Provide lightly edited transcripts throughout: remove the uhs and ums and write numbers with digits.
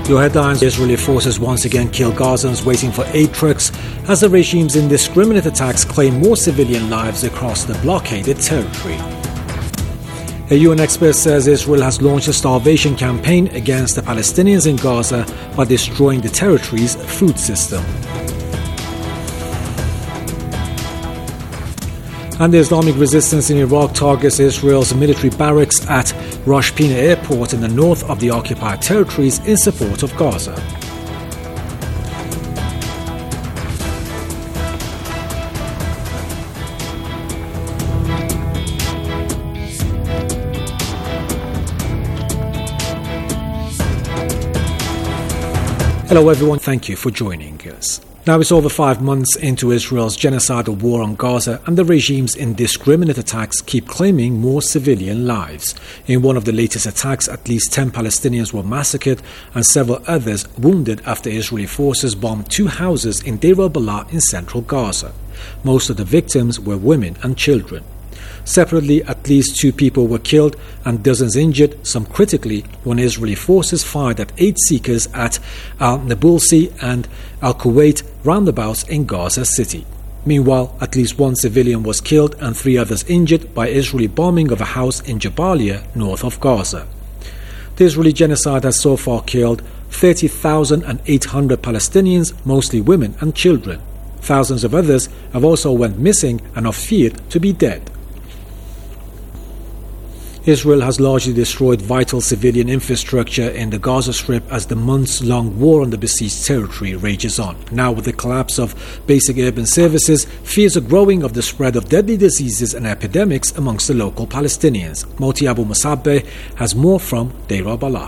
Your headlines: Israeli forces once again kill Gazans waiting for aid trucks as the regime's indiscriminate attacks claim more civilian lives across the blockaded territory. A UN expert says Israel has launched a starvation campaign against the Palestinians in Gaza by destroying the territory's food system. And the Islamic resistance in Iraq targets Israel's military barracks at Rosh Pinna Airport in the north of the occupied territories in support of Gaza. Hello everyone, thank you for joining us. Now it's over 5 months into Israel's genocidal war on Gaza, and the regime's indiscriminate attacks keep claiming more civilian lives. In one of the latest attacks, at least 10 Palestinians were massacred and several others wounded after Israeli forces bombed 2 houses in Deir al-Balah in central Gaza. Most of the victims were women and children. Separately, at least 2 people were killed and dozens injured, some critically, when Israeli forces fired at aid seekers at Al-Nabulsi and Al-Kuwait roundabouts in Gaza City. Meanwhile, at least 1 civilian was killed and 3 others injured by Israeli bombing of a house in Jabalia, north of Gaza. The Israeli genocide has so far killed 30,800 Palestinians, mostly women and children. Thousands of others have also went missing and are feared to be dead. Israel has largely destroyed vital civilian infrastructure in the Gaza Strip as the months-long war on the besieged territory rages on. Now, with the collapse of basic urban services, fears are growing of the spread of deadly diseases and epidemics amongst the local Palestinians. Moti Abu Musabeh has more from Deir al-Balah.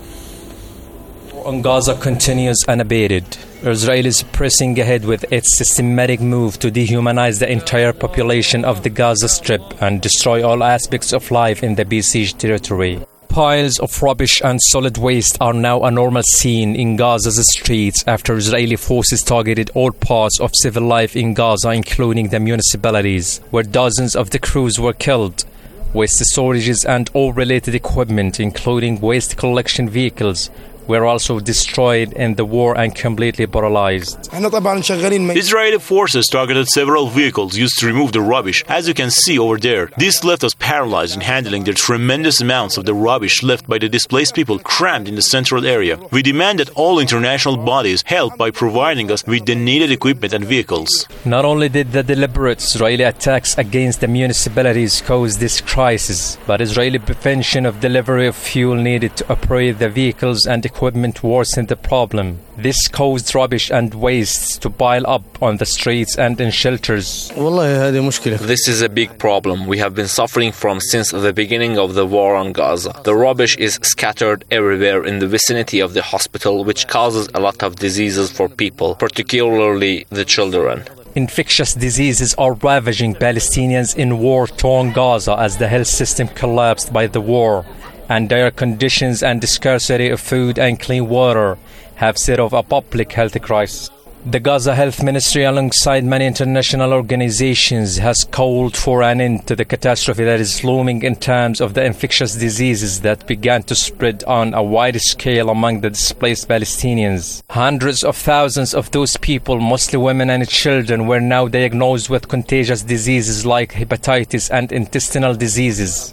On Gaza continues unabated. Israel is pressing ahead with its systematic move to dehumanize the entire population of the Gaza Strip and destroy all aspects of life in the besieged territory. Piles of rubbish and solid waste are now a normal scene in Gaza's streets after Israeli forces targeted all parts of civil life in Gaza, including the municipalities, where dozens of the crews were killed. Waste storages and all related equipment, including waste collection vehicles, were also destroyed in the war and completely paralyzed. Israeli forces targeted several vehicles used to remove the rubbish, as you can see over there. This left us paralyzed in handling the tremendous amounts of the rubbish left by the displaced people crammed in the central area. We demand that all international bodies help by providing us with the needed equipment and vehicles. Not only did the deliberate Israeli attacks against the municipalities cause this crisis, but Israeli prevention of delivery of fuel needed to operate the vehicles and equipment worsened the problem. This caused rubbish and waste to pile up on the streets and in shelters. This is a big problem we have been suffering from since the beginning of the war on Gaza. The rubbish is scattered everywhere in the vicinity of the hospital, which causes a lot of diseases for people, particularly the children. Infectious diseases are ravaging Palestinians in war-torn Gaza as the health system collapsed by the war, and dire conditions and the scarcity of food and clean water have set off a public health crisis. The Gaza Health Ministry, alongside many international organizations, has called for an end to the catastrophe that is looming in terms of the infectious diseases that began to spread on a wide scale among the displaced Palestinians. Hundreds of thousands of those people, mostly women and children, were now diagnosed with contagious diseases like hepatitis and intestinal diseases.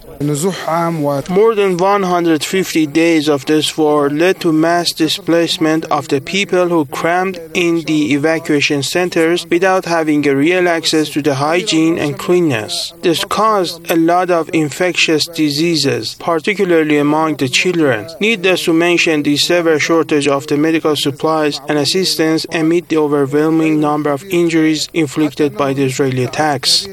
More than 150 days of this war led to mass displacement of the people who crammed in the evacuation centers without having a real access to the hygiene and cleanliness. This caused a lot of infectious diseases, particularly among the children. Needless to mention the severe shortage of the medical supplies and assistance amid the overwhelming number of injuries inflicted by the Israeli attacks.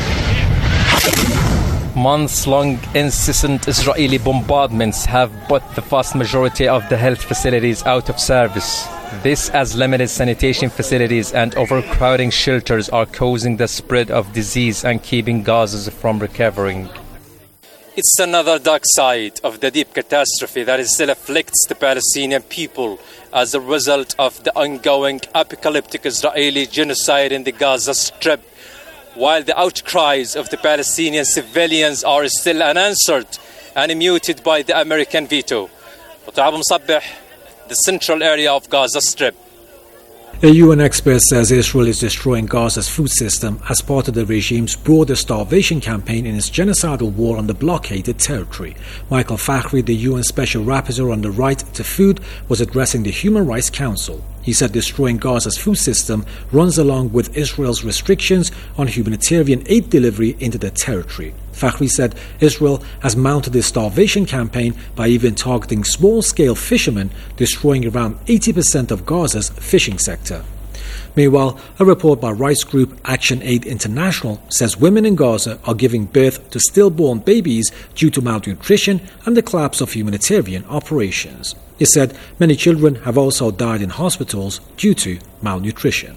Months-long incessant Israeli bombardments have put the vast majority of the health facilities out of service. This, as limited sanitation facilities and overcrowding shelters are causing the spread of disease and keeping Gazans from recovering. It's another dark side of the deep catastrophe that still afflicts the Palestinian people as a result of the ongoing apocalyptic Israeli genocide in the Gaza Strip, while the outcries of the Palestinian civilians are still unanswered and muted by the American veto. Moti Abu Musabeh, the the central area of Gaza Strip. A UN expert says Israel is destroying Gaza's food system as part of the regime's broader starvation campaign in its genocidal war on the blockaded territory. Michael Fakhri, the UN Special Rapporteur on the Right to Food, was addressing the Human Rights Council. He said destroying Gaza's food system runs along with Israel's restrictions on humanitarian aid delivery into the territory. Fakhri said Israel has mounted a starvation campaign by even targeting small-scale fishermen, destroying around 80% of Gaza's fishing sector. Meanwhile, a report by rights group Action Aid International says women in Gaza are giving birth to stillborn babies due to malnutrition and the collapse of humanitarian operations. It said many children have also died in hospitals due to malnutrition.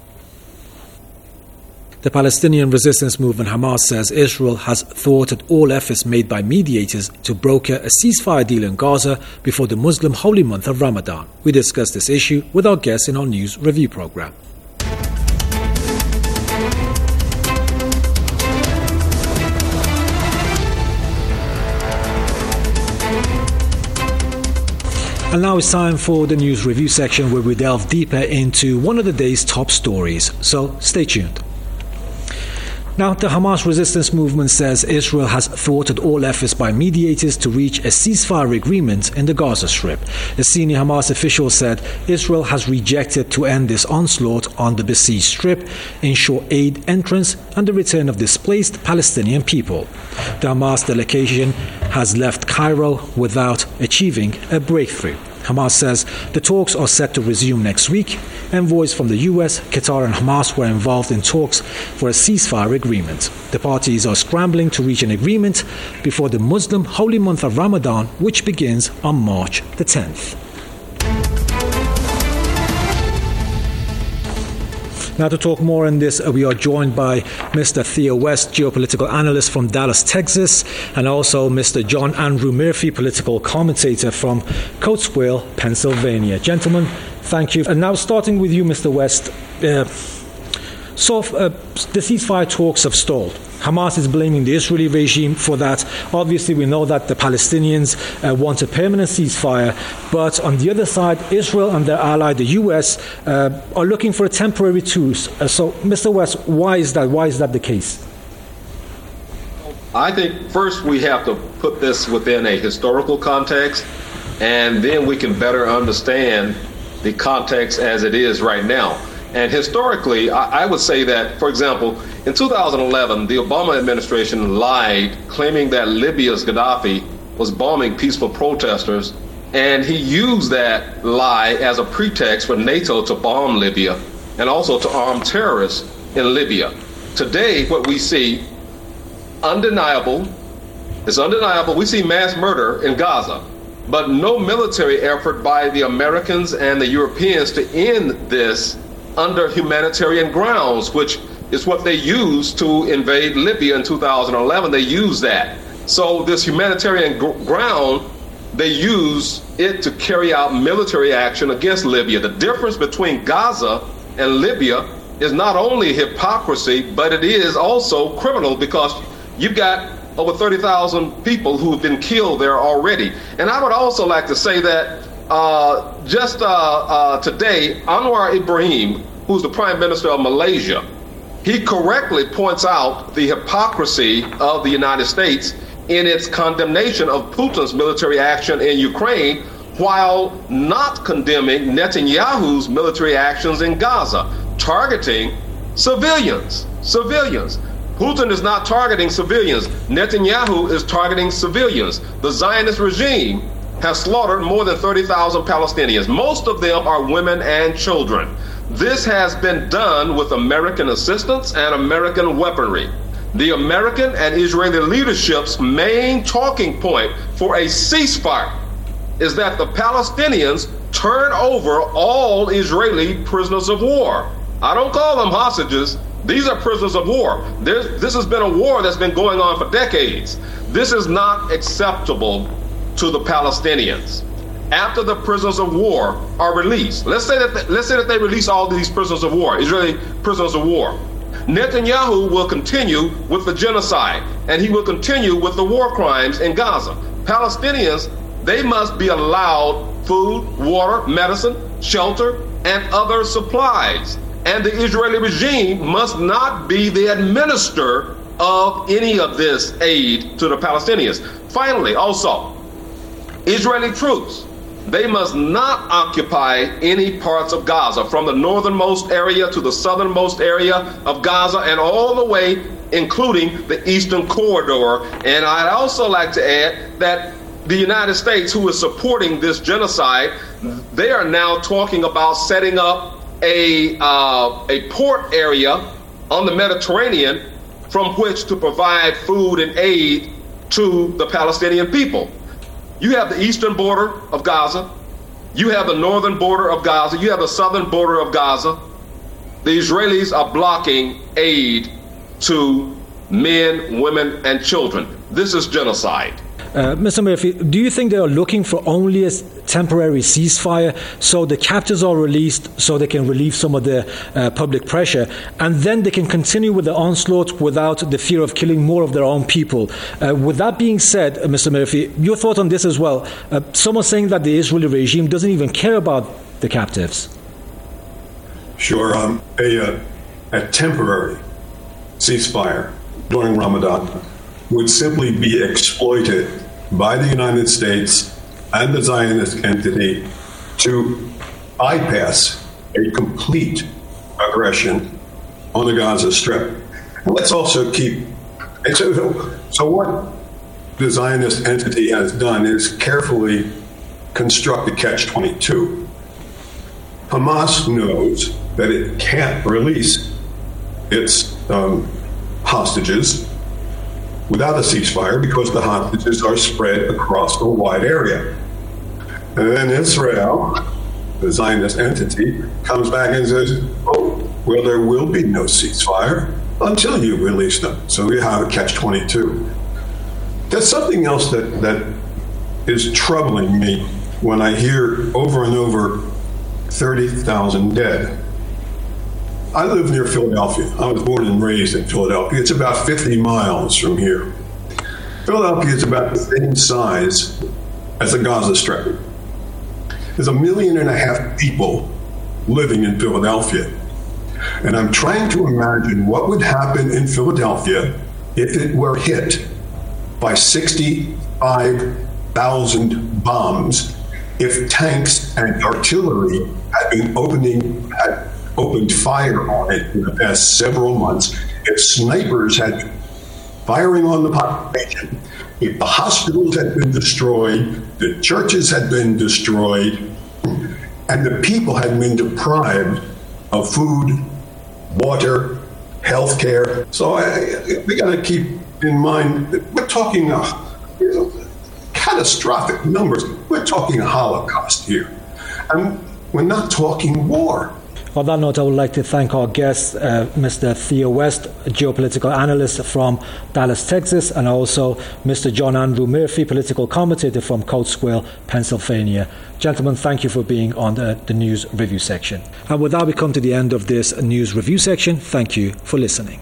The Palestinian resistance movement Hamas says Israel has thwarted all efforts made by mediators to broker a ceasefire deal in Gaza before the Muslim holy month of Ramadan. We discussed this issue with our guests in our news review program. And now it's time for the news review section where we delve deeper into one of the day's top stories. So stay tuned. Now, the Hamas resistance movement says Israel has thwarted all efforts by mediators to reach a ceasefire agreement in the Gaza Strip. A senior Hamas official said Israel has rejected to end this onslaught on the besieged strip, ensure aid entrance and the return of displaced Palestinian people. The Hamas delegation has left Cairo without achieving a breakthrough. Hamas says the talks are set to resume next week. Envoys from the US, Qatar and Hamas were involved in talks for a ceasefire agreement. The parties are scrambling to reach an agreement before the Muslim holy month of Ramadan, which begins on March the 10th. Now, to talk more on this, we are joined by Mr. Theo West, geopolitical analyst from Dallas, Texas, and also Mr. John Andrew Murphy, political commentator from Coatesville, Pennsylvania. Gentlemen, thank you. And now, starting with you, Mr. West, the ceasefire talks have stalled. Hamas is blaming the Israeli regime for that. Obviously, we know that the Palestinians want a permanent ceasefire. But on the other side, Israel and their ally, the US, are looking for a temporary truce. So, Mr. West, why is that? Why is that the case? I think first we have to put this within a historical context, and then we can better understand the context as it is right now. And historically, I would say that, for example, in 2011, the Obama administration lied, claiming that Libya's Gaddafi was bombing peaceful protesters, and he used that lie as a pretext for NATO to bomb Libya and also to arm terrorists in Libya. Today, what we see, undeniable, we see mass murder in Gaza, but no military effort by the Americans and the Europeans to end this under humanitarian grounds, which is what they used to invade Libya in 2011. They used that. So this humanitarian ground, they use it to carry out military action against Libya. The difference between Gaza and Libya is not only hypocrisy, but it is also criminal, because you've got over 30,000 people who have been killed there already. And I would also like to say that today, Anwar Ibrahim, who's the Prime Minister of Malaysia, he correctly points out the hypocrisy of the United States in its condemnation of Putin's military action in Ukraine, while not condemning Netanyahu's military actions in Gaza, targeting civilians. Putin is not targeting civilians. Netanyahu is targeting civilians. The Zionist regime has slaughtered more than 30,000 Palestinians. Most of them are women and children. This has been done with American assistance and American weaponry. The American and Israeli leadership's main talking point for a ceasefire is that the Palestinians turn over all Israeli prisoners of war. I don't call them hostages. These are prisoners of war. This has been a war that's been going on for decades. This is not acceptable to the Palestinians. After the prisoners of war are released, let's say that they release all these prisoners of war, Israeli prisoners of war, Netanyahu will continue with the genocide, and he will continue with the war crimes in Gaza. Palestinians, they must be allowed food, water, medicine, shelter, and other supplies. And the Israeli regime must not be the administrator of any of this aid to the Palestinians. Finally, also, Israeli troops, they must not occupy any parts of Gaza, from the northernmost area to the southernmost area of Gaza and all the way, including the eastern corridor. And I'd also like to add that the United States, who is supporting this genocide, they are now talking about setting up a port area on the Mediterranean from which to provide food and aid to the Palestinian people. You have the eastern border of Gaza, you have the northern border of Gaza, you have the southern border of Gaza. The Israelis are blocking aid to men, women, and children. This is genocide. Mr. Murphy, do you think they are looking for only a temporary ceasefire so the captives are released so they can relieve some of the public pressure, and then they can continue with the onslaught without the fear of killing more of their own people? With that being said, Mr. Murphy, your thought on this as well. Someone saying that the Israeli regime doesn't even care about the captives. Sure. A temporary ceasefire during Ramadan would simply be exploited by the United States and the Zionist entity to bypass a complete aggression on the Gaza Strip. And let's also keep... So what the Zionist entity has done is carefully construct a catch-22. Hamas knows that it can't release its hostages without a ceasefire because the hostages are spread across a wide area. And then Israel, the Zionist entity, comes back and says, oh, well, there will be no ceasefire until you release them. So we have a catch-22. There's something else that is troubling me when I hear over and over 30,000 dead. I live near Philadelphia. I was born and raised in Philadelphia. It's about 50 miles from here. Philadelphia is about the same size as the Gaza Strip. There's 1.5 million people living in Philadelphia. And I'm trying to imagine what would happen in Philadelphia if it were hit by 65,000 bombs, if tanks and artillery had opened fire on it in the past several months, if snipers had been firing on the population, if the hospitals had been destroyed, the churches had been destroyed, and the people had been deprived of food, water, health care. So we got to keep in mind that we're talking catastrophic numbers. We're talking a Holocaust here. And we're not talking war. On that note, I would like to thank our guest, Mr. Theo West, a geopolitical analyst from Dallas, Texas, and also Mr. John Andrew Murphy, political commentator from Coatesville, Pennsylvania. Gentlemen, thank you for being on the news review section. And with that, we come to the end of this news review section. Thank you for listening.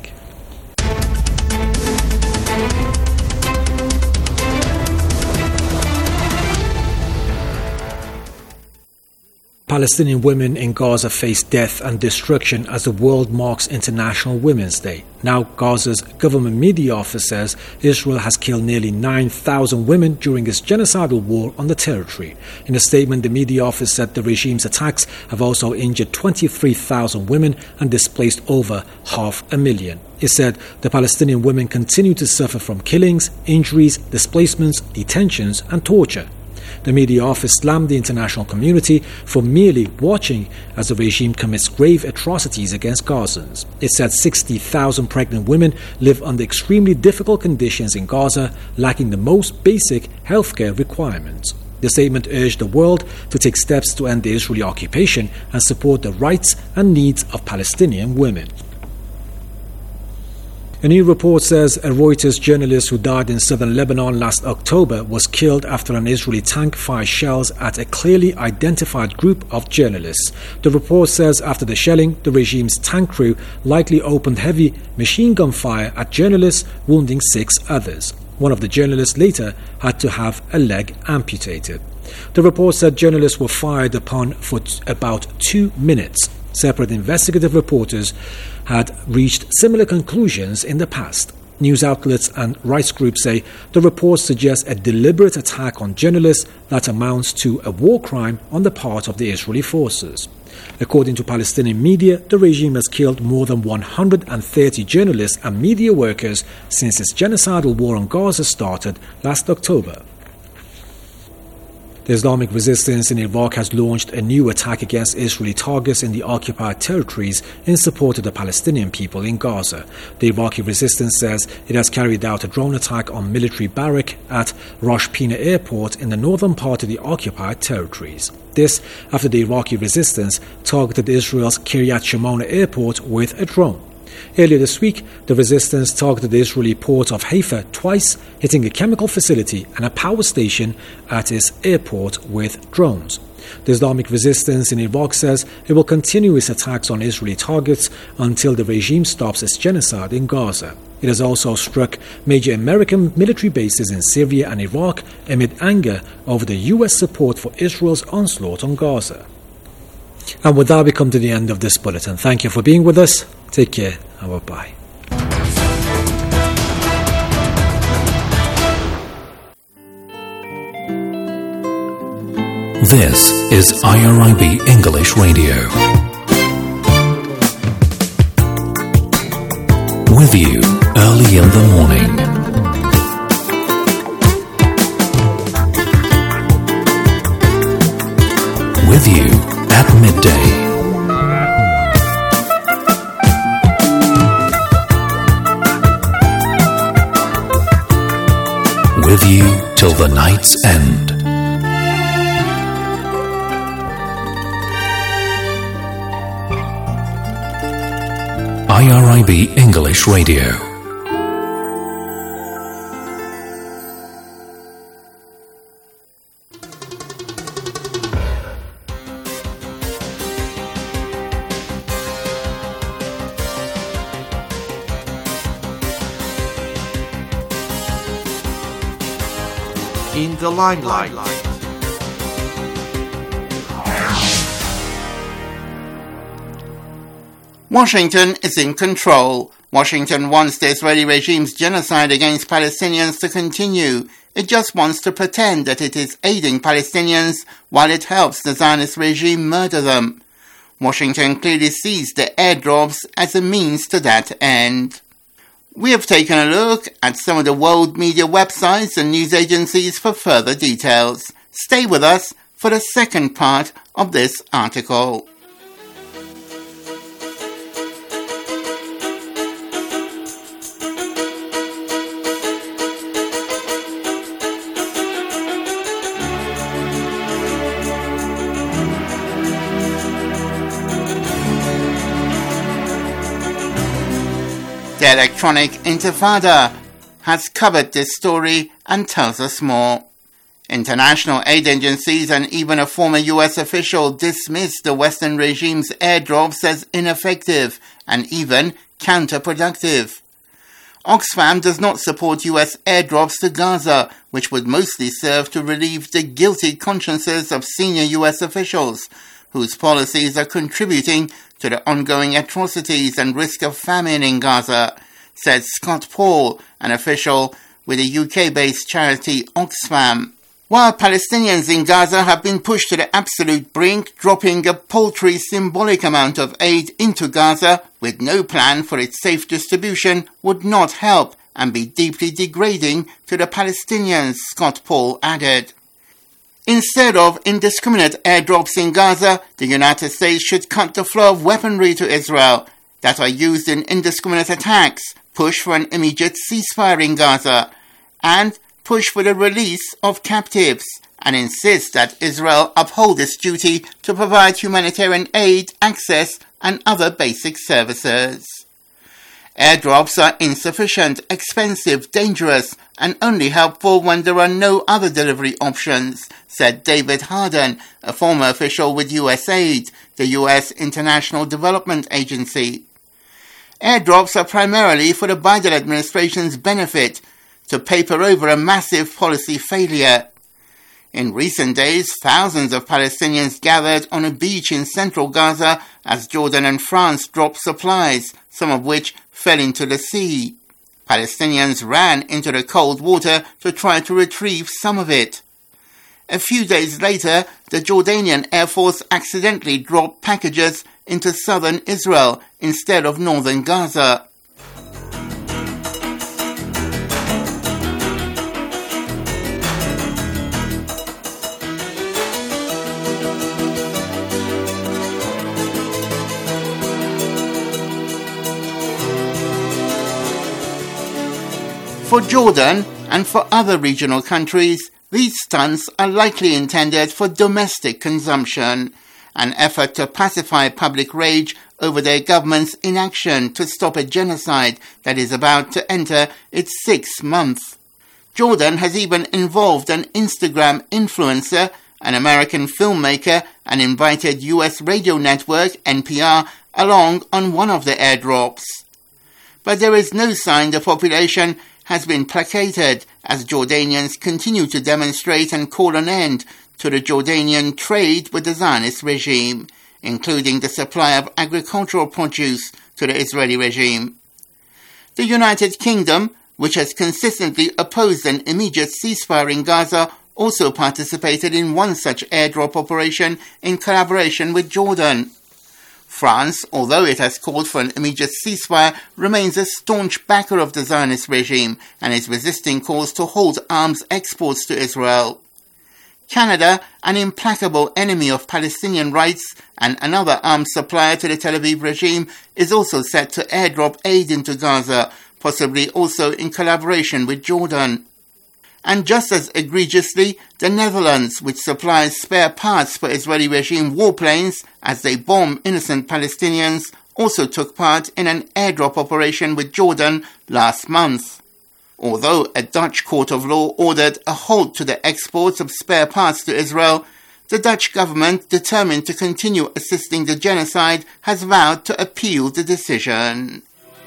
Palestinian women in Gaza face death and destruction as the world marks International Women's Day. Now, Gaza's government media office says Israel has killed nearly 9,000 women during its genocidal war on the territory. In a statement, the media office said the regime's attacks have also injured 23,000 women and displaced over 500,000. It said the Palestinian women continue to suffer from killings, injuries, displacements, detentions and torture. The media office slammed the international community for merely watching as the regime commits grave atrocities against Gazans. It said 60,000 pregnant women live under extremely difficult conditions in Gaza, lacking the most basic healthcare requirements. The statement urged the world to take steps to end the Israeli occupation and support the rights and needs of Palestinian women. A new report says a Reuters journalist who died in southern Lebanon last October was killed after an Israeli tank fired shells at a clearly identified group of journalists. The report says after the shelling, the regime's tank crew likely opened heavy machine gun fire at journalists, wounding 6 others. One of the journalists later had to have a leg amputated. The report said journalists were fired upon for about 2 minutes. Separate investigative reporters had reached similar conclusions in the past. News outlets and rights groups say the report suggests a deliberate attack on journalists that amounts to a war crime on the part of the Israeli forces. According to Palestinian media, the regime has killed more than 130 journalists and media workers since its genocidal war on Gaza started last October. The Islamic resistance in Iraq has launched a new attack against Israeli targets in the occupied territories in support of the Palestinian people in Gaza. The Iraqi resistance says it has carried out a drone attack on military barrack at Rosh Pina Airport in the northern part of the occupied territories. This after the Iraqi resistance targeted Israel's Kiryat Shimona airport with a drone. Earlier this week, the resistance targeted the Israeli port of Haifa twice, hitting a chemical facility and a power station at its airport with drones. The Islamic resistance in Iraq says it will continue its attacks on Israeli targets until the regime stops its genocide in Gaza. It has also struck major American military bases in Syria and Iraq amid anger over the U.S. support for Israel's onslaught on Gaza. And with that, we come to the end of this bulletin. Thank you for being with us. Take care and bye-bye. This is IRIB English Radio. With you early in the morning. With you at midday. With you till the night's end. IRIB English Radio. In the limelight. Washington is in control. Washington wants the Israeli regime's genocide against Palestinians to continue. It just wants to pretend that it is aiding Palestinians while it helps the Zionist regime murder them. Washington clearly sees the airdrops as a means to that end. We have taken a look at some of the world media websites and news agencies for further details. Stay with us for the second part of this article. The Electronic Intifada has covered this story and tells us more. International aid agencies and even a former US official dismissed the Western regime's airdrops as ineffective and even counterproductive. Oxfam does not support US airdrops to Gaza, which would mostly serve to relieve the guilty consciences of senior US officials, whose policies are contributing to the ongoing atrocities and risk of famine in Gaza, said Scott Paul, an official with the UK-based charity Oxfam. While Palestinians in Gaza have been pushed to the absolute brink, dropping a paltry symbolic amount of aid into Gaza with no plan for its safe distribution would not help and be deeply degrading to the Palestinians, Scott Paul added. Instead of indiscriminate airdrops in Gaza, the United States should cut the flow of weaponry to Israel that are used in indiscriminate attacks, push for an immediate ceasefire in Gaza, and push for the release of captives, and insist that Israel uphold its duty to provide humanitarian aid, access, and other basic services. Airdrops are insufficient, expensive, dangerous, and only helpful when there are no other delivery options, said David Harden, a former official with USAID, the U.S. International Development Agency. Airdrops are primarily for the Biden administration's benefit, to paper over a massive policy failure. In recent days, thousands of Palestinians gathered on a beach in central Gaza as Jordan and France dropped supplies, some of which fell into the sea. Palestinians ran into the cold water to try to retrieve some of it. A few days later, the Jordanian Air Force accidentally dropped packages into southern Israel instead of northern Gaza. For Jordan and for other regional countries, these stunts are likely intended for domestic consumption, an effort to pacify public rage over their government's inaction to stop a genocide that is about to enter its 6th month. Jordan has even involved an Instagram influencer, an American filmmaker, and invited US radio network NPR along on one of the airdrops. But there is no sign the population has been placated as Jordanians continue to demonstrate and call an end to the Jordanian trade with the Zionist regime, including the supply of agricultural produce to the Israeli regime. The United Kingdom, which has consistently opposed an immediate ceasefire in Gaza, also participated in one such airdrop operation in collaboration with Jordan. France, although it has called for an immediate ceasefire, remains a staunch backer of the Zionist regime and is resisting calls to halt arms exports to Israel. Canada, an implacable enemy of Palestinian rights and another arms supplier to the Tel Aviv regime, is also set to airdrop aid into Gaza, possibly also in collaboration with Jordan. And just as egregiously, the Netherlands, which supplies spare parts for Israeli regime warplanes as they bomb innocent Palestinians, also took part in an airdrop operation with Jordan last month. Although a Dutch court of law ordered a halt to the exports of spare parts to Israel, the Dutch government, determined to continue assisting the genocide, has vowed to appeal the decision.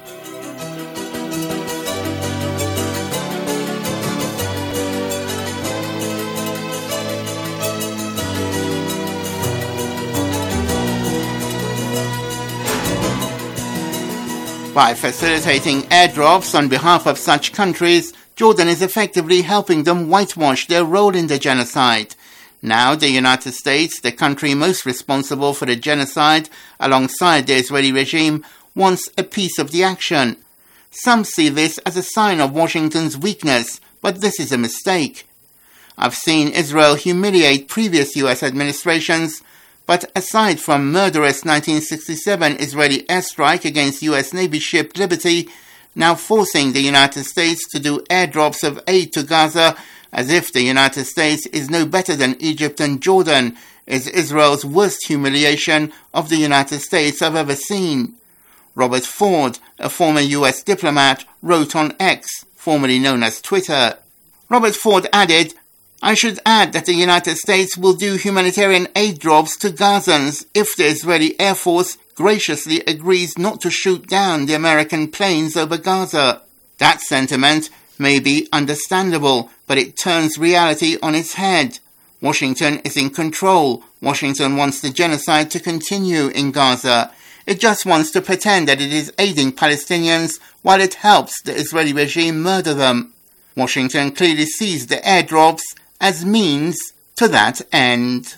By facilitating airdrops on behalf of such countries, Jordan is effectively helping them whitewash their role in the genocide. Now, the United States, the country most responsible for the genocide, alongside the Israeli regime, wants a piece of the action. Some see this as a sign of Washington's weakness, but this is a mistake. I've seen Israel humiliate previous U.S. administrations, but aside from murderous 1967 Israeli airstrike against U.S. Navy ship Liberty, now forcing the United States to do airdrops of aid to Gaza as if the United States is no better than Egypt and Jordan, is Israel's worst humiliation of the United States I've ever seen. Robert Ford, a former U.S. diplomat, wrote on X, formerly known as Twitter. Robert Ford added, "I should add that the United States will do humanitarian aid drops to Gazans if the Israeli Air Force graciously agrees not to shoot down the American planes over Gaza. That sentiment may be understandable, but it turns reality on its head. Washington is in control. Washington wants the genocide to continue in Gaza. It just wants to pretend that it is aiding Palestinians while it helps the Israeli regime murder them. Washington clearly sees the airdrops as means to that end."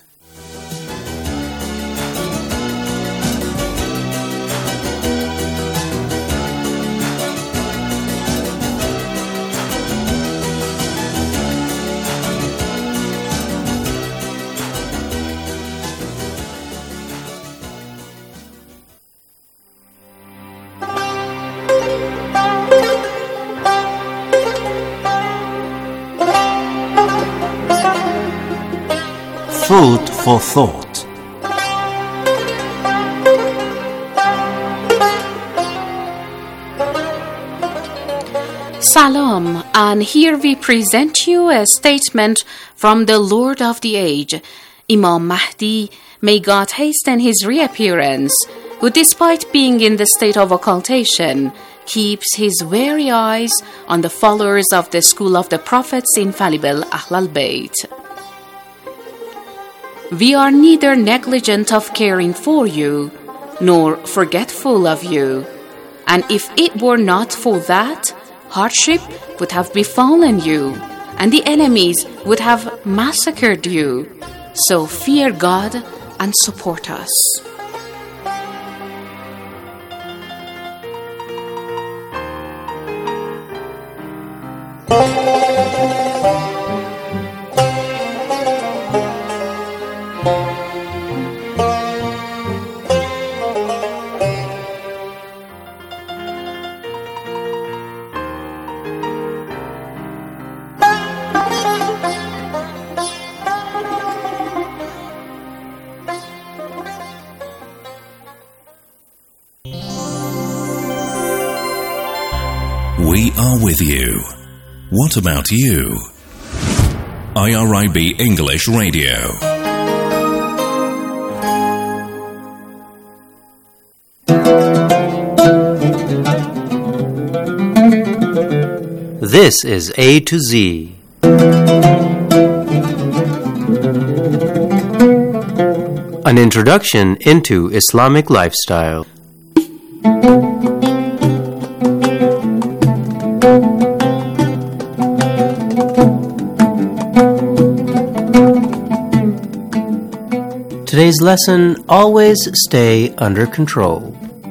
Food for thought. Salam, and here we present you a statement from the Lord of the Age, Imam Mahdi, may God hasten his reappearance, who despite being in the state of occultation, keeps his wary eyes on the followers of the school of the Prophet's infallible Ahlul Bayt. We are neither negligent of caring for you, nor forgetful of you. And if it were not for that, hardship would have befallen you, and the enemies would have massacred you. So fear God and support us. We are with you. What about you? IRIB English Radio. This is A to Z. An introduction into Islamic lifestyle. Today's lesson, always stay under control.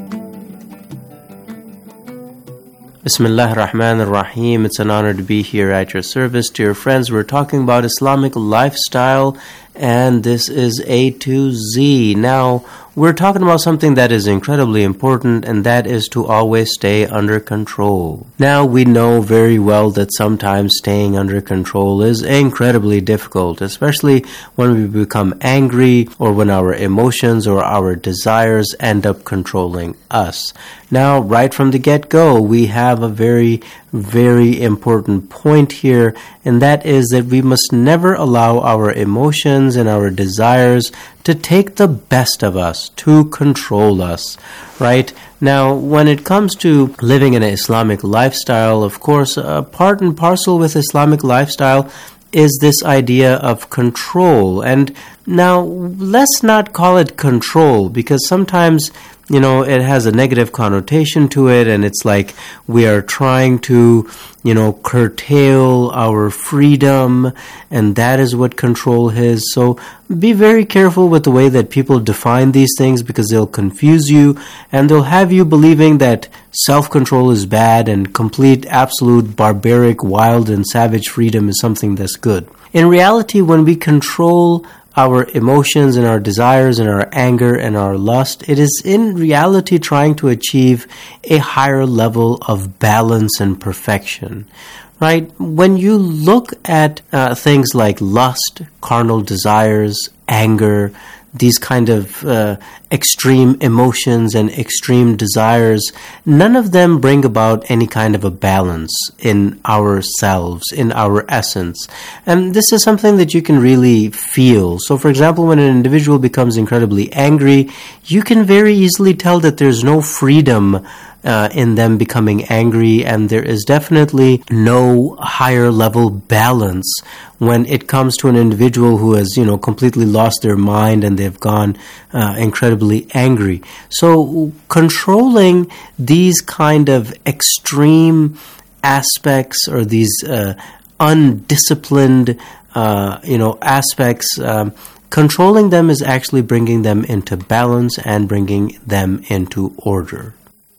Bismillah ar-Rahman ar-Rahim. It's an honor to be here at your service. Dear friends, we're talking about Islamic lifestyle, and this is A to Z. Now, we're talking about something that is incredibly important, and that is to always stay under control. Now, we know very well that sometimes staying under control is incredibly difficult, especially when we become angry or when our emotions or our desires end up controlling us. Now, right from the get-go, we have a very, very important point here, and that is that we must never allow our emotions and our desires to take the best of us, to control us, right? Now, when it comes to living an Islamic lifestyle, of course, part and parcel with Islamic lifestyle is this idea of control. And now, let's not call it control, because sometimes, you know, it has a negative connotation to it, and it's like we are trying to, you know, curtail our freedom, and that is what control is. So be very careful with the way that people define these things, because they'll confuse you, and they'll have you believing that self-control is bad and complete, absolute, barbaric, wild, and savage freedom is something that's good. In reality, when we control our emotions and our desires and our anger and our lust, it is in reality trying to achieve a higher level of balance and perfection, right? When you look at things like lust, carnal desires, anger, these kind of extreme emotions and extreme desires, none of them bring about any kind of a balance in ourselves, in our essence. And this is something that you can really feel. So, for example, when an individual becomes incredibly angry, you can very easily tell that there's no freedom in them becoming angry, and there is definitely no higher level balance when it comes to an individual who has, you know, completely lost their mind and they've gone incredibly angry. So controlling these kind of extreme aspects or these undisciplined, aspects, controlling them is actually bringing them into balance and bringing them into order.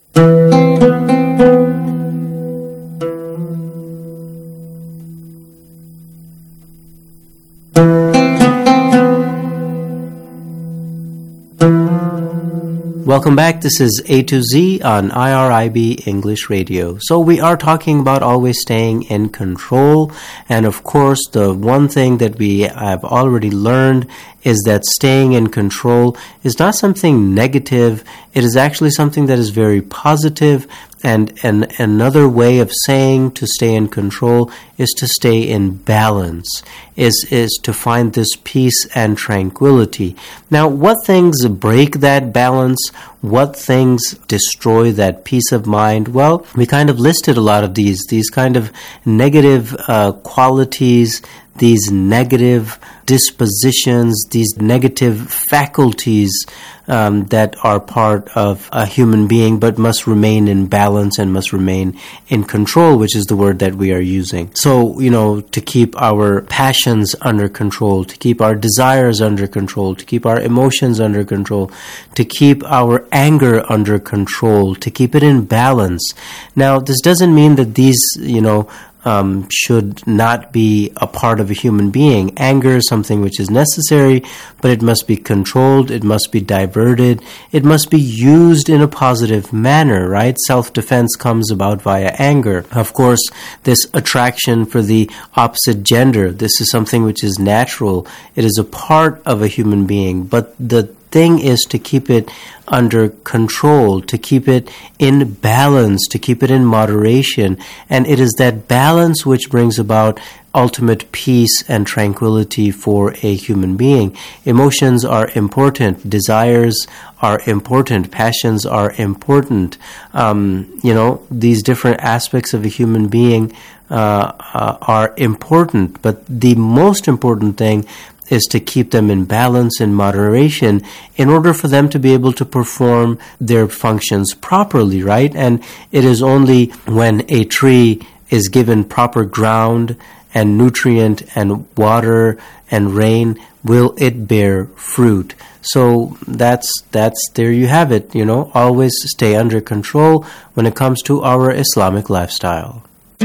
Welcome back. This is A to Z on IRIB English Radio. So we are talking about always staying in control. And of course, the one thing that we have already learned is that staying in control is not something negative. It is actually something that is very positive. And another way of saying to stay in control is to stay in balance, is to find this peace and tranquility. Now, what things break that balance? what things destroy that peace of mind? Well, we kind of listed a lot of these kind of negative qualities, these negative dispositions, these negative faculties that are part of a human being but must remain in balance and must remain in control, which is the word that we are using. So, to keep our passions under control, to keep our desires under control, to keep our emotions under control, to keep our anger under control, to keep it in balance. Now, this doesn't mean that these, should not be a part of a human being. Anger is something which is necessary, but it must be controlled, it must be diverted, it must be used in a positive manner, right? Self-defense comes about via anger. Of course, this attraction for the opposite gender, this is something which is natural. It is a part of a human being, but the thing is to keep it under control, to keep it in balance, to keep it in moderation. And it is that balance which brings about ultimate peace and tranquility for a human being. Emotions are important. Desires are important. Passions are important. These different aspects of a human being are important. But the most important thing is to keep them in balance and moderation in order for them to be able to perform their functions properly, right? And it is only when a tree is given proper ground and nutrient and water and rain will it bear fruit. So that's there you have it, always stay under control when it comes to our Islamic lifestyle.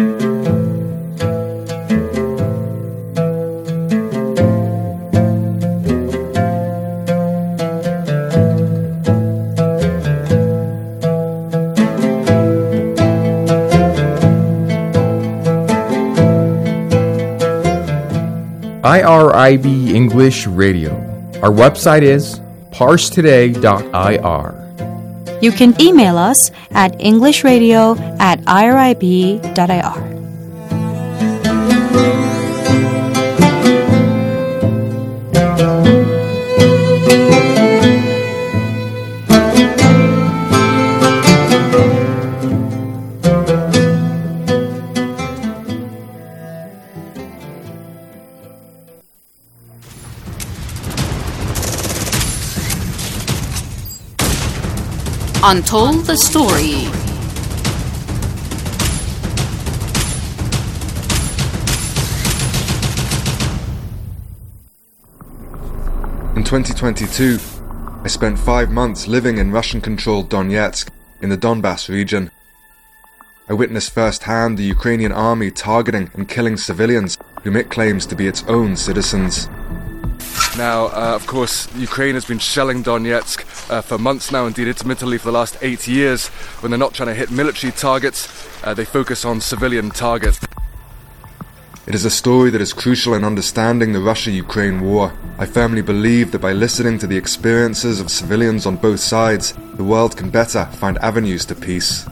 IRIB English Radio. Our website is parsetoday.ir. You can email us at englishradio@irib.ir. Untold the Story. In 2022, I spent 5 months living in Russian-controlled Donetsk in the Donbass region. I witnessed firsthand the Ukrainian army targeting and killing civilians whom it claims to be its own citizens. Now, of course, Ukraine has been shelling Donetsk for months now, indeed intermittently for the last 8 years. When they're not trying to hit military targets, they focus on civilian targets. It is a story that is crucial in understanding the Russia-Ukraine war. I firmly believe that by listening to the experiences of civilians on both sides, the world can better find avenues to peace.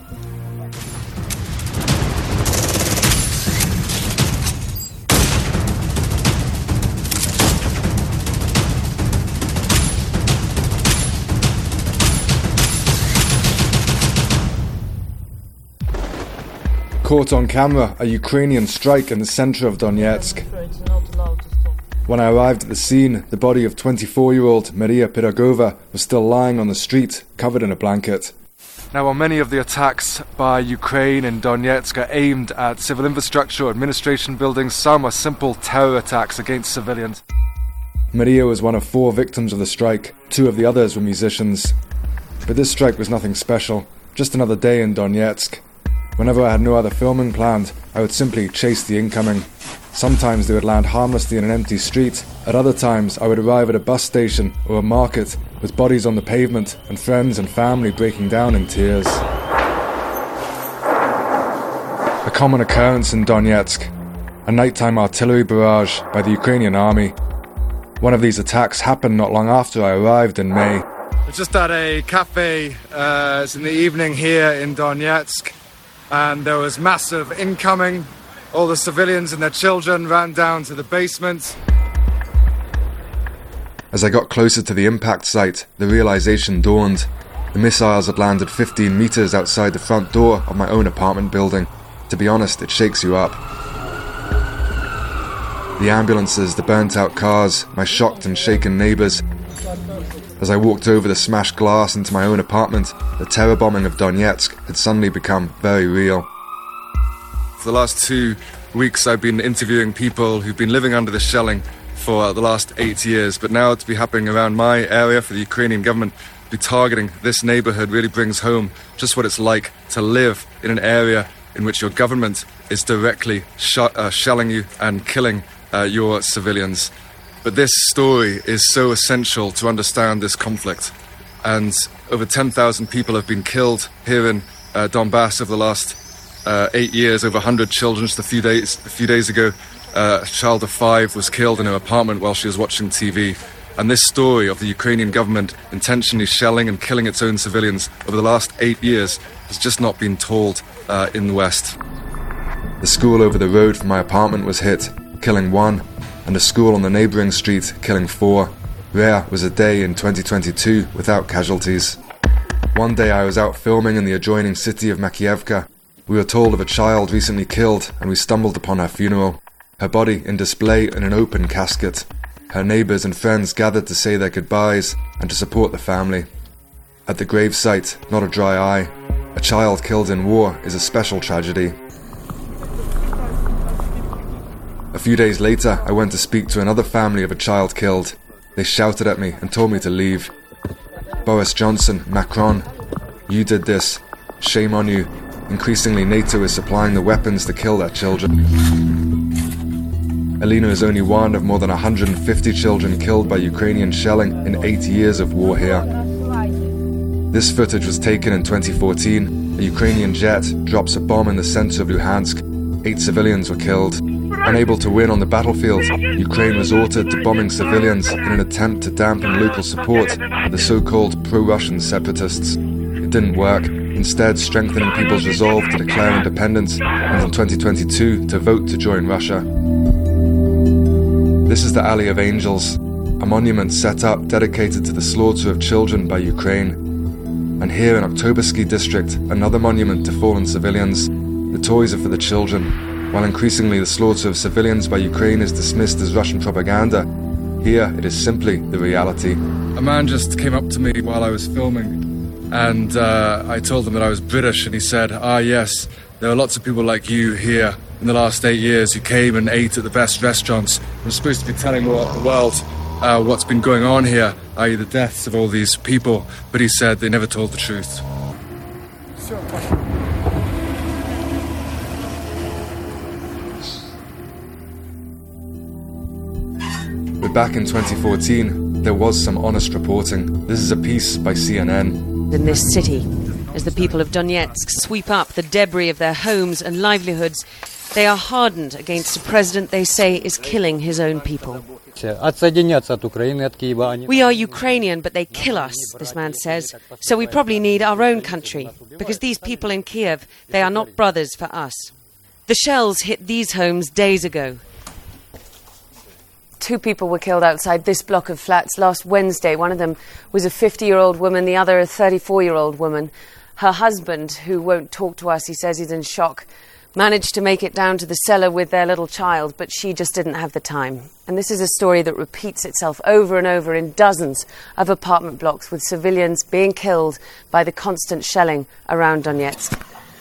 Caught on camera, a Ukrainian strike in the center of Donetsk. When I arrived at the scene, the body of 24-year-old Maria Pirogova was still lying on the street, covered in a blanket. Now, while many of the attacks by Ukraine in Donetsk are aimed at civil infrastructure or administration buildings, some are simple terror attacks against civilians. Maria was one of 4 victims of the strike. 2 of the others were musicians. But this strike was nothing special, just another day in Donetsk. Whenever I had no other filming planned, I would simply chase the incoming. Sometimes they would land harmlessly in an empty street. At other times, I would arrive at a bus station or a market with bodies on the pavement and friends and family breaking down in tears. A common occurrence in Donetsk, a nighttime artillery barrage by the Ukrainian army. One of these attacks happened not long after I arrived in May. It's just at a cafe, it's in the evening here in Donetsk. And there was massive incoming. All the civilians and their children ran down to the basement. As I got closer to the impact site, the realization dawned. The missiles had landed 15 meters outside the front door of my own apartment building. To be honest, it shakes you up. The ambulances, the burnt-out cars, my shocked and shaken neighbours. As I walked over the smashed glass into my own apartment, the terror bombing of Donetsk had suddenly become very real. For the last 2 weeks I've been interviewing people who've been living under the shelling for the last 8 years, but now to be happening around my area for the Ukrainian government to be targeting this neighbourhood really brings home just what it's like to live in an area in which your government is directly shelling you and killing your civilians. But this story is so essential to understand this conflict. And over 10,000 people have been killed here in Donbass over the last 8 years, over 100 children. Just a few days ago, a child of 5 was killed in her apartment while she was watching TV. And this story of the Ukrainian government intentionally shelling and killing its own civilians over the last 8 years has just not been told in the West. The school over the road from my apartment was hit, killing 1, and a school on the neighbouring street, killing 4. Rare was a day in 2022 without casualties. One day I was out filming in the adjoining city of Makiivka. We were told of a child recently killed, and we stumbled upon her funeral. Her body in display in an open casket. Her neighbours and friends gathered to say their goodbyes and to support the family. At the gravesite, not a dry eye. A child killed in war is a special tragedy. A few days later, I went to speak to another family of a child killed. They shouted at me and told me to leave. Boris Johnson, Macron, you did this. Shame on you. Increasingly, NATO is supplying the weapons to kill their children. Alina is only one of more than 150 children killed by Ukrainian shelling in 8 years of war here. This footage was taken in 2014. A Ukrainian jet drops a bomb in the center of Luhansk. 8 civilians were killed. Unable to win on the battlefield, Ukraine resorted to bombing civilians in an attempt to dampen local support for the so-called pro-Russian separatists. It didn't work, instead strengthening people's resolve to declare independence and in 2022 to vote to join Russia. This is the Alley of Angels, a monument set up dedicated to the slaughter of children by Ukraine. And here in Oktobersky district, another monument to fallen civilians. The toys are for the children. While increasingly the slaughter of civilians by Ukraine is dismissed as Russian propaganda, here it is simply the reality. A man just came up to me while I was filming, and I told him that I was British, and he said, yes, there are lots of people like you here in the last 8 years who came and ate at the best restaurants. I'm supposed to be telling the world what's been going on here, i.e. the deaths of all these people, but he said they never told the truth. But back in 2014, there was some honest reporting. This is a piece by CNN. In this city, as the people of Donetsk sweep up the debris of their homes and livelihoods, they are hardened against a president they say is killing his own people. We are Ukrainian, but they kill us, this man says. So we probably need our own country, because these people in Kiev, they are not brothers for us. The shells hit these homes days ago. 2 people were killed outside this block of flats last Wednesday. One of them was a 50-year-old woman, the other a 34-year-old woman. Her husband, who won't talk to us, he says he's in shock, managed to make it down to the cellar with their little child, but she just didn't have the time. And this is a story that repeats itself over and over in dozens of apartment blocks, with civilians being killed by the constant shelling around Donetsk.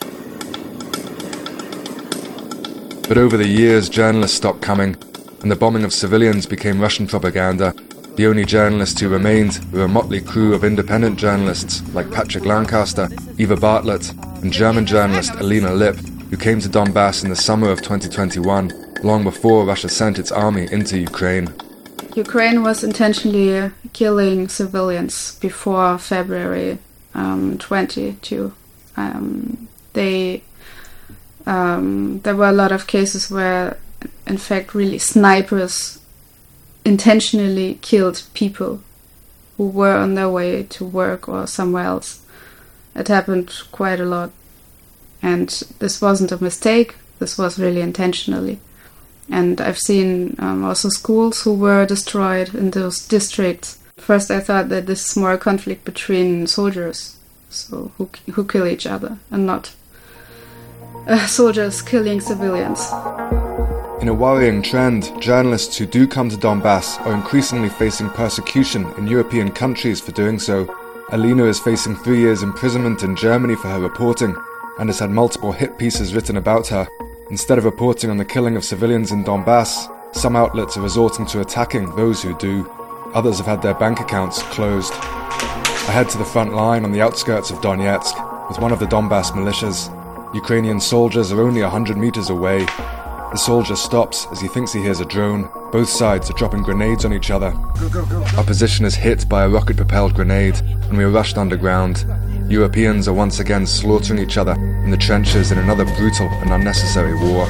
But over the years, journalists stopped coming, and the bombing of civilians became Russian propaganda. The only journalists who remained were a motley crew of independent journalists like Patrick Lancaster, Eva Bartlett, and German journalist Alina Lipp, who came to Donbass in the summer of 2021, long before Russia sent its army into Ukraine. Ukraine was intentionally killing civilians before February 22. There were a lot of cases where, in fact, really snipers intentionally killed people who were on their way to work or somewhere else. It happened quite a lot. And this wasn't a mistake, this was really intentionally. And I've seen also schools who were destroyed in those districts. First I thought that this is more a conflict between soldiers so who kill each other, and not soldiers killing civilians. In a worrying trend, journalists who do come to Donbass are increasingly facing persecution in European countries for doing so. Alina is facing 3 years imprisonment in Germany for her reporting, and has had multiple hit pieces written about her. Instead of reporting on the killing of civilians in Donbass, some outlets are resorting to attacking those who do. Others have had their bank accounts closed. I head to the front line on the outskirts of Donetsk with one of the Donbass militias. Ukrainian soldiers are only 100 meters away. The soldier stops as he thinks he hears a drone. Both sides are dropping grenades on each other. Our position is hit by a rocket-propelled grenade, and we are rushed underground. Europeans are once again slaughtering each other in the trenches in another brutal and unnecessary war.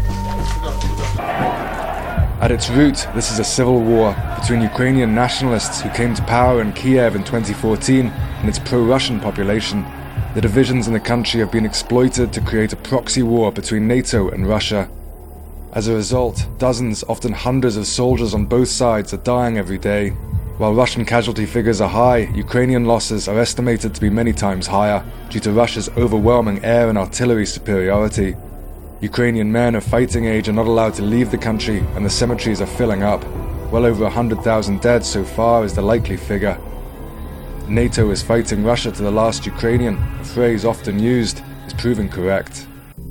At its root, this is a civil war between Ukrainian nationalists who came to power in Kiev in 2014 and its pro-Russian population. The divisions in the country have been exploited to create a proxy war between NATO and Russia. As a result, dozens, often hundreds of soldiers on both sides are dying every day. While Russian casualty figures are high, Ukrainian losses are estimated to be many times higher due to Russia's overwhelming air and artillery superiority. Ukrainian men of fighting age are not allowed to leave the country, and the cemeteries are filling up. Well over 100,000 dead so far is the likely figure. NATO is fighting Russia to the last Ukrainian, a phrase often used, is proving correct.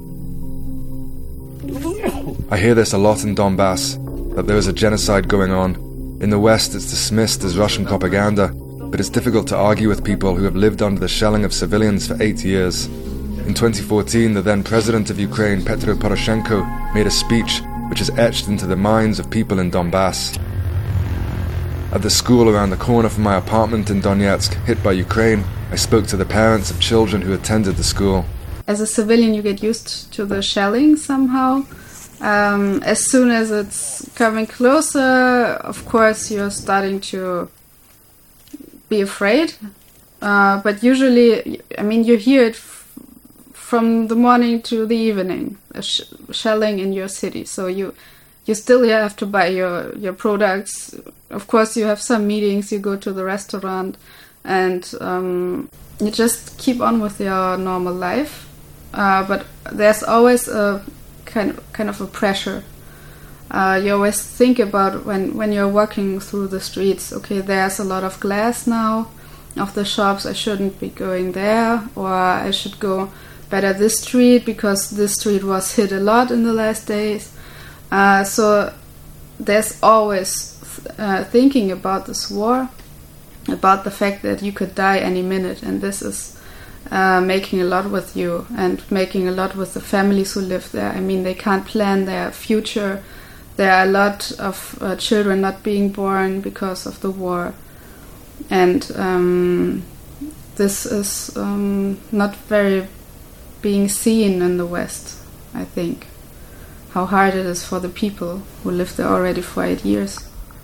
I hear this a lot in Donbass, that there is a genocide going on. In the West it's dismissed as Russian propaganda, but it's difficult to argue with people who have lived under the shelling of civilians for 8 years. In 2014, the then president of Ukraine, Petro Poroshenko, made a speech which is etched into the minds of people in Donbass. At the school around the corner from my apartment in Donetsk, hit by Ukraine, I spoke to the parents of children who attended the school. As a civilian, you get used to the shelling somehow. As soon as it's coming closer, of course, you're starting to be afraid. But usually, you hear it from the morning to the evening, shelling in your city. So you still have to buy your products. Of course, you have some meetings, you go to the restaurant, and you just keep on with your normal life. But there's always a kind of a pressure. You always think about when you're walking through the streets, okay, there's a lot of glass now of the shops, I shouldn't be going there, or I should go better this street because this street was hit a lot in the last days. So there's always thinking about this war, about the fact that you could die any minute, and this is making a lot with you and making a lot with the families who live there. They can't plan their future. There are a lot of children not being born because of the war, and this is not very being seen in the West, I think, how hard it is for the people who live there already for 8 years.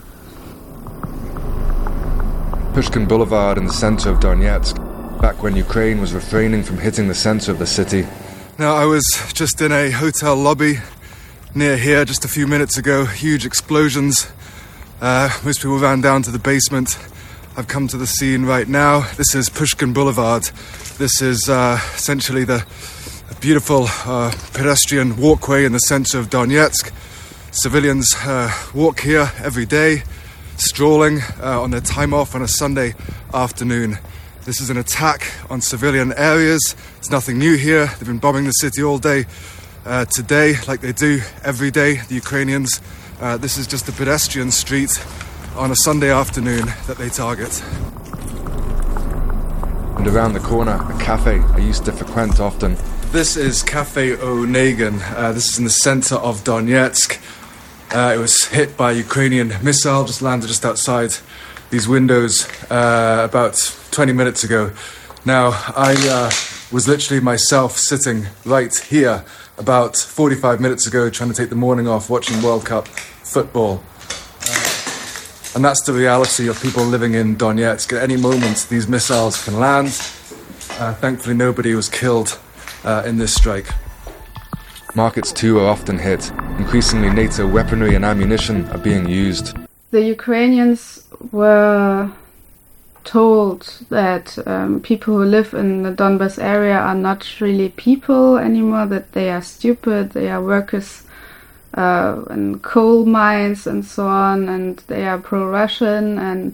Pushkin Boulevard in the center of Donetsk, back when Ukraine was refraining from hitting the center of the city. Now, I was just in a hotel lobby near here just a few minutes ago. Huge explosions. Most people ran down to the basement. I've come to the scene right now. This is Pushkin Boulevard. This is essentially the beautiful pedestrian walkway in the center of Donetsk. Civilians walk here every day, strolling on their time off on a Sunday afternoon. This is an attack on civilian areas. It's nothing new here. They've been bombing the city all day today, like they do every day, the Ukrainians. This is just a pedestrian street on a Sunday afternoon that they target. And around the corner, a cafe I used to frequent often. This is Cafe Onegin. This is in the center of Donetsk. It was hit by a Ukrainian missile, just landed just outside these windows about 20 minutes ago. Now, I was literally myself sitting right here about 45 minutes ago trying to take the morning off watching World Cup football. And that's the reality of people living in Donetsk. At any moment, these missiles can land. Thankfully, nobody was killed in this strike. Markets too are often hit. Increasingly, NATO weaponry and ammunition are being used. The Ukrainians were told that people who live in the Donbas area are not really people anymore, that they are stupid, they are workers in coal mines and so on, and they are pro-Russian, and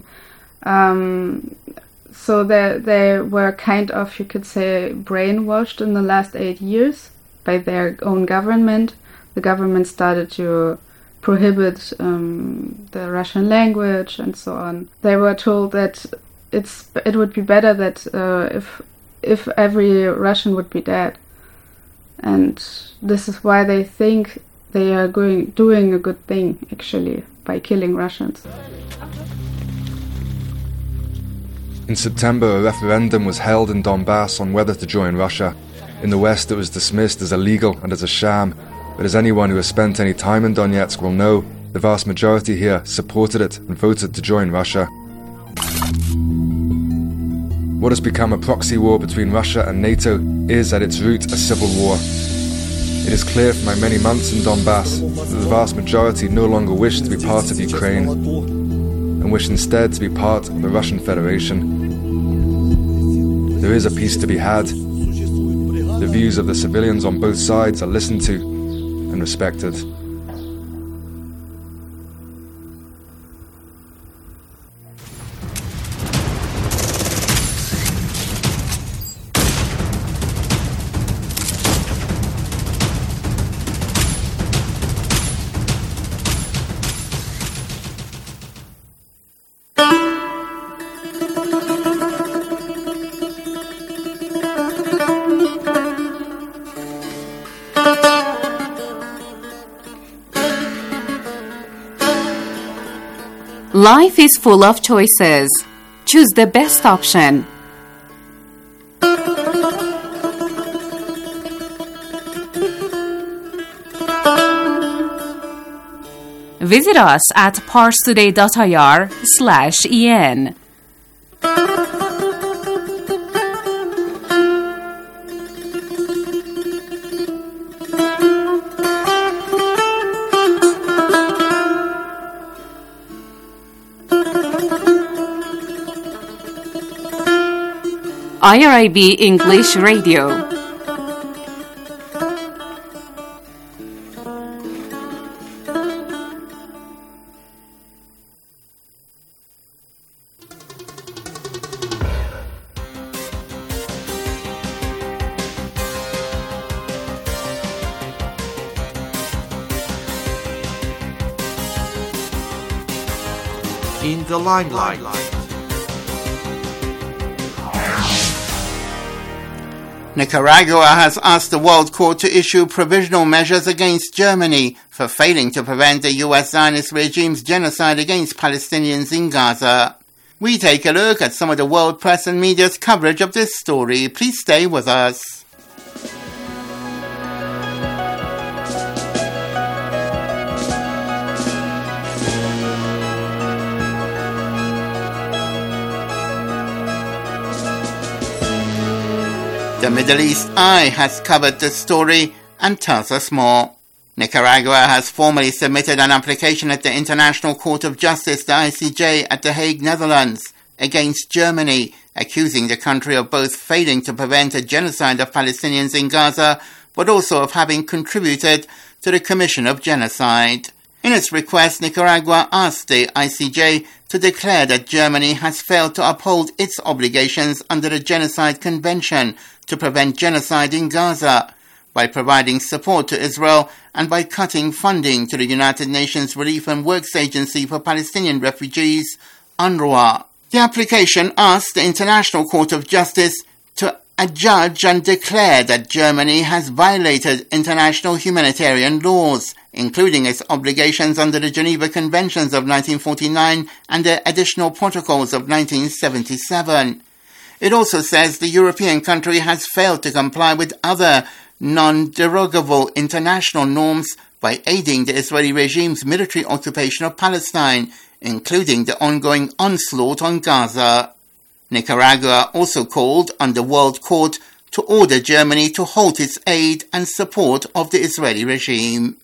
so they were kind of, you could say, brainwashed in the last 8 years by their own government. The government started to prohibit the Russian language and so on. They were told that it would be better that if every Russian would be dead, and this is why they think they are doing a good thing actually by killing Russians. In September, a referendum was held in Donbass on whether to join Russia. In the West, it was dismissed as illegal and as a sham, but as anyone who has spent any time in Donetsk will know, the vast majority here supported it and voted to join Russia. What has become a proxy war between Russia and NATO is at its root a civil war. It is clear from my many months in Donbass that the vast majority no longer wish to be part of Ukraine and wish instead to be part of the Russian Federation. There is a peace to be had. The views of the civilians on both sides are listened to and respected. Life is full of choices. Choose the best option. Visit us at parstoday.ir/en. IRIB English Radio. In the limelight. Nicaragua has asked the World Court to issue provisional measures against Germany for failing to prevent the U.S. Zionist regime's genocide against Palestinians in Gaza. We take a look at some of the world press and media's coverage of this story. Please stay with us. The Middle East Eye has covered this story and tells us more. Nicaragua has formally submitted an application at the International Court of Justice, the ICJ, at The Hague, Netherlands, against Germany, accusing the country of both failing to prevent a genocide of Palestinians in Gaza, but also of having contributed to the commission of genocide. In its request, Nicaragua asked the ICJ to declare that Germany has failed to uphold its obligations under the Genocide Convention to prevent genocide in Gaza, by providing support to Israel and by cutting funding to the United Nations Relief and Works Agency for Palestinian Refugees, UNRWA. The application asked the International Court of Justice to adjudge and declare that Germany has violated international humanitarian laws, including its obligations under the Geneva Conventions of 1949 and the additional protocols of 1977. It also says the European country has failed to comply with other non-derogable international norms by aiding the Israeli regime's military occupation of Palestine, including the ongoing onslaught on Gaza. Nicaragua also called on the World Court to order Germany to halt its aid and support of the Israeli regime.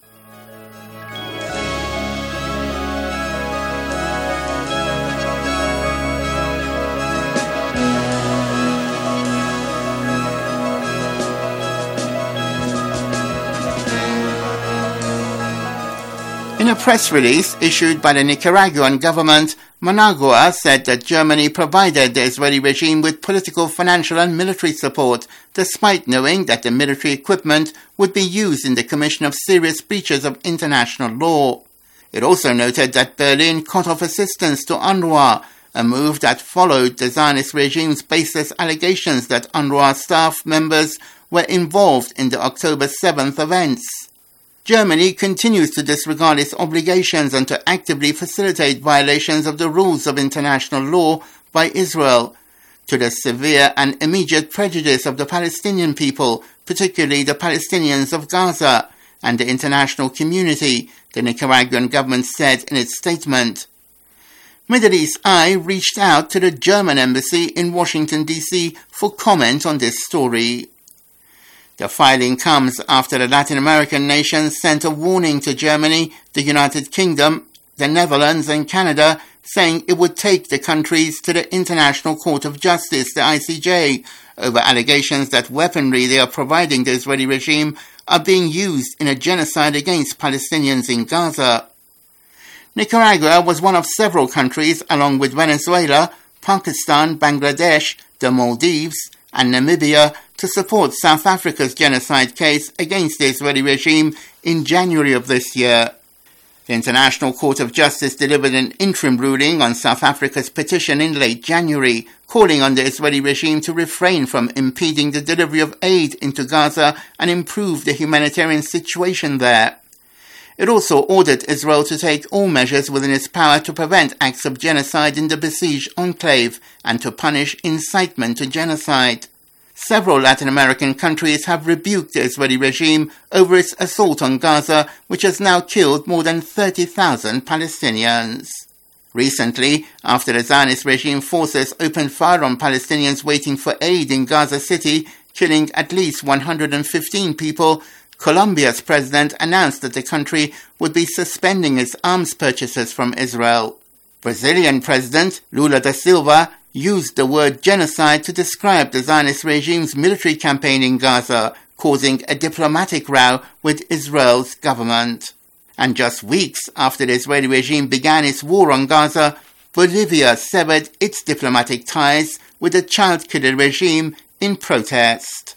In a press release issued by the Nicaraguan government, Managua said that Germany provided the Israeli regime with political, financial and military support, despite knowing that the military equipment would be used in the commission of serious breaches of international law. It also noted that Berlin cut off assistance to UNRWA, a move that followed the Zionist regime's baseless allegations that UNRWA staff members were involved in the October 7th events. Germany continues to disregard its obligations and to actively facilitate violations of the rules of international law by Israel, to the severe and immediate prejudice of the Palestinian people, particularly the Palestinians of Gaza, and the international community, the Nicaraguan government said in its statement. Middle East Eye reached out to the German embassy in Washington, D.C. for comment on this story. The filing comes after the Latin American nations sent a warning to Germany, the United Kingdom, the Netherlands and Canada, saying it would take the countries to the International Court of Justice, the ICJ, over allegations that weaponry they are providing the Israeli regime are being used in a genocide against Palestinians in Gaza. Nicaragua was one of several countries, along with Venezuela, Pakistan, Bangladesh, the Maldives, and Namibia, to support South Africa's genocide case against the Israeli regime in January of this year. The International Court of Justice delivered an interim ruling on South Africa's petition in late January, calling on the Israeli regime to refrain from impeding the delivery of aid into Gaza and improve the humanitarian situation there. It also ordered Israel to take all measures within its power to prevent acts of genocide in the besieged enclave and to punish incitement to genocide. Several Latin American countries have rebuked the Israeli regime over its assault on Gaza, which has now killed more than 30,000 Palestinians. Recently, after the Zionist regime forces opened fire on Palestinians waiting for aid in Gaza City, killing at least 115 people, Colombia's president announced that the country would be suspending its arms purchases from Israel. Brazilian President Lula da Silva used the word genocide to describe the Zionist regime's military campaign in Gaza, causing a diplomatic row with Israel's government. And just weeks after the Israeli regime began its war on Gaza, Bolivia severed its diplomatic ties with the child-killer regime in protest.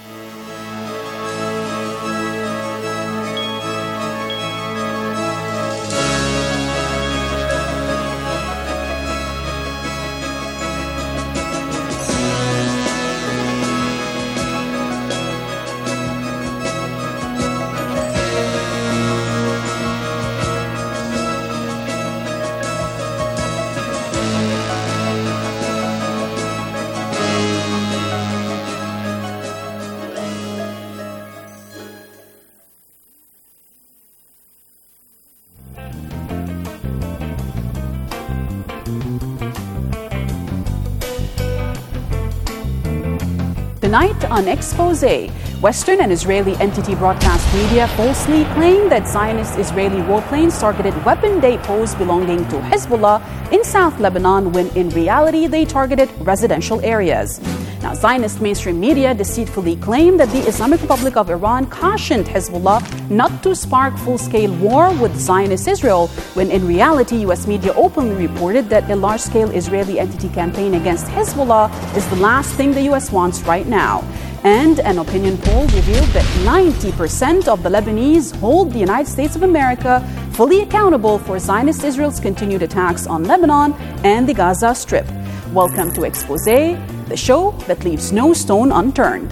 Tonight on Exposé, Western and Israeli entity broadcast media falsely claim that Zionist Israeli warplanes targeted weapon depots belonging to Hezbollah in South Lebanon when in reality they targeted residential areas. Now, Zionist mainstream media deceitfully claim that the Islamic Republic of Iran cautioned Hezbollah not to spark full-scale war with Zionist Israel, when in reality U.S. media openly reported that a large-scale Israeli entity campaign against Hezbollah is the last thing the U.S. wants right now. And an opinion poll revealed that 90% of the Lebanese hold the United States of America fully accountable for Zionist Israel's continued attacks on Lebanon and the Gaza Strip. Welcome to Exposé, the show that leaves no stone unturned.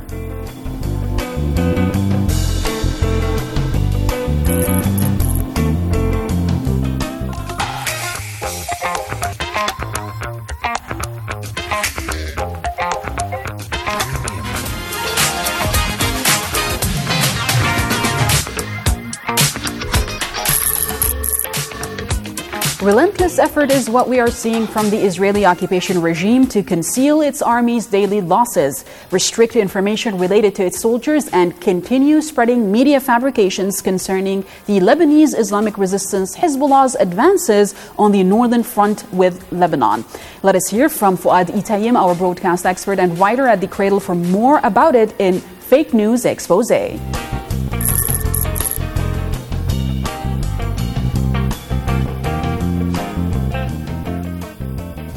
Relentless effort is what we are seeing from the Israeli occupation regime to conceal its army's daily losses, restrict information related to its soldiers, and continue spreading media fabrications concerning the Lebanese Islamic resistance Hezbollah's advances on the northern front with Lebanon. Let us hear from Fuad Itayim, our broadcast expert and writer at The Cradle, for more about it in Fake News Exposé.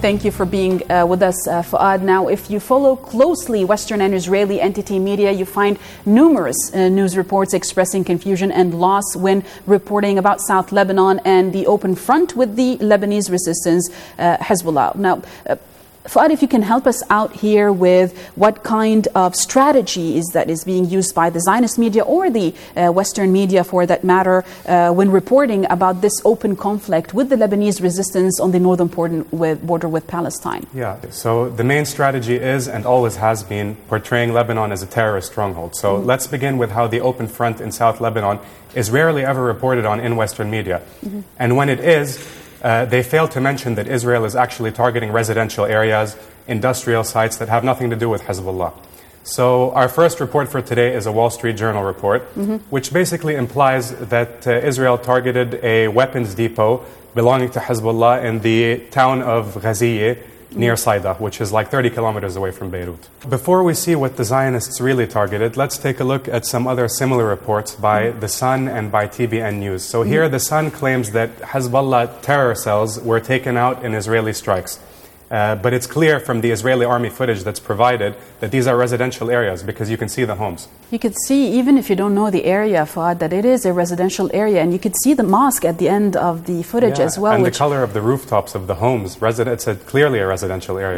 Thank you for being with us, Fuad. Now, if you follow closely Western and Israeli entity media, you find numerous news reports expressing confusion and loss when reporting about South Lebanon and the open front with the Lebanese resistance, Hezbollah. Now, Fuad, if you can help us out here with what kind of strategy is being used by the Zionist media or the Western media, for that matter, when reporting about this open conflict with the Lebanese resistance on the northern border with Palestine. Yeah, so the main strategy is and always has been portraying Lebanon as a terrorist stronghold. So let's begin with how the open front in South Lebanon is rarely ever reported on in Western media. And when it is, they fail to mention that Israel is actually targeting residential areas, industrial sites that have nothing to do with Hezbollah. So our first report for today is a Wall Street Journal report, which basically implies that Israel targeted a weapons depot belonging to Hezbollah in the town of Ghaziyeh, near Saida, which is like 30 kilometers away from Beirut. Before we see what the Zionists really targeted, let's take a look at some other similar reports by The Sun and by TBN News. So here The Sun claims that Hezbollah terror cells were taken out in Israeli strikes. But it's clear from the Israeli army footage that's provided that these are residential areas because you can see the homes. You could see, even if you don't know the area, Fuad, that it is a residential area, and you could see the mosque at the end of the footage as well. And the color of the rooftops of the homes, it's clearly a residential area.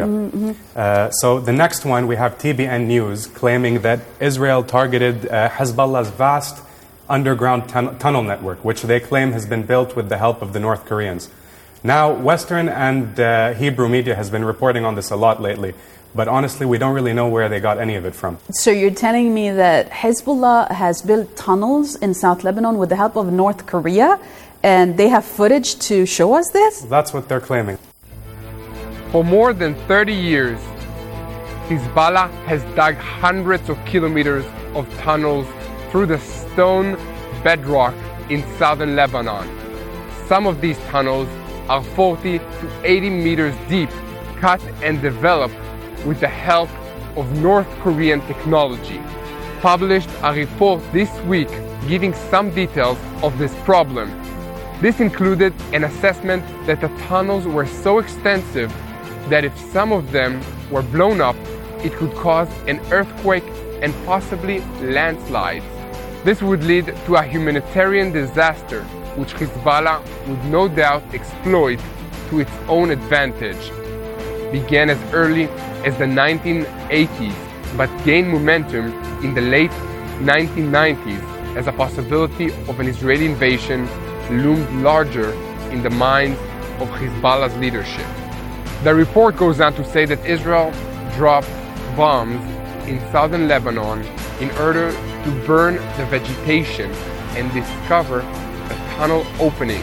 So the next one, we have TBN News claiming that Israel targeted Hezbollah's vast underground tunnel network, which they claim has been built with the help of the North Koreans. Now, Western and Hebrew media has been reporting on this a lot lately, but honestly, we don't really know where they got any of it from. So you're telling me that Hezbollah has built tunnels in South Lebanon with the help of North Korea, and they have footage to show us this? That's what they're claiming. For more than 30 years, Hezbollah has dug hundreds of kilometers of tunnels through the stone bedrock in southern Lebanon. Some of these tunnels are 40 to 80 meters deep, cut and developed with the help of North Korean technology. Published a report this week giving some details of this problem. This included an assessment that the tunnels were so extensive that if some of them were blown up, it could cause an earthquake and possibly landslides. This would lead to a humanitarian disaster, which Hezbollah would no doubt exploit to its own advantage. Began as early as the 1980s, but gained momentum in the late 1990s as a possibility of an Israeli invasion loomed larger in the minds of Hezbollah's leadership. The report goes on to say that Israel dropped bombs in southern Lebanon in order to burn the vegetation and discover the tunnel openings.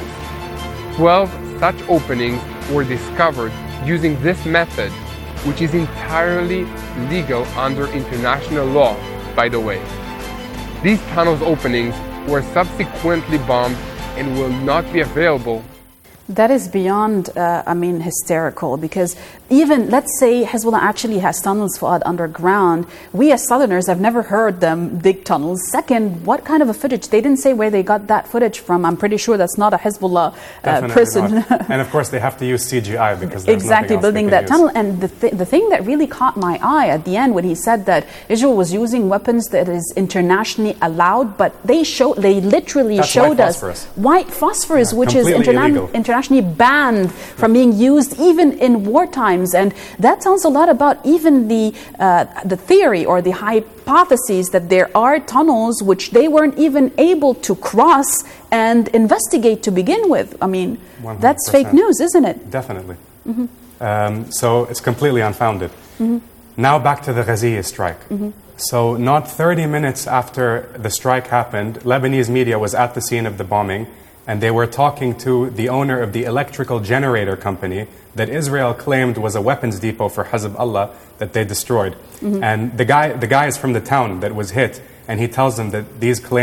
12 such openings were discovered using this method, which is entirely legal under international law, by the way. These tunnels openings were subsequently bombed and will not be available. That is beyond, hysterical, because even, let's say Hezbollah actually has tunnels for underground. We as Southerners have never heard them dig tunnels. Second, what kind of a footage? They didn't say where they got that footage from. I'm pretty sure that's not a Hezbollah person. And of course, they have to use CGI because there's exactly building that use. tunnel. And the thing that really caught my eye at the end when he said that Israel was using weapons that is internationally allowed, but they literally showed us white phosphorus, which is internationally banned from being used even in wartime. And that sounds a lot about even the theory or the hypothesis that there are tunnels which they weren't even able to cross and investigate to begin with. I mean, 100%. That's fake news, isn't it? Definitely. So it's completely unfounded. Now back to the Ghaziyeh strike. So not 30 minutes after the strike happened, Lebanese media was at the scene of the bombing, and they were talking to the owner of the electrical generator company that Israel claimed was a weapons depot for Hezbollah that they destroyed. And the guy is from the town that was hit, and he tells them that these claims